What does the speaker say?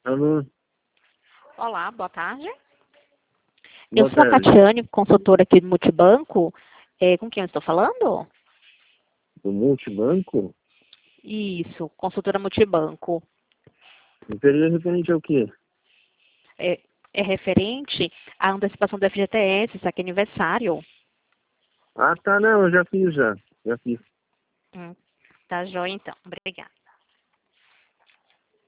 Alô, Olá, boa tarde. Eu boa sou a tarde. Catiane, consultora aqui do Multibanco. Com quem eu estou falando? Do Multibanco? Isso, consultora Multibanco. Seria referente ao quê? É, é referente à antecipação do FGTS, isso aqui é aniversário. Ah, tá, não, eu já fiz já. Já fiz. Tá joia, então. Obrigada.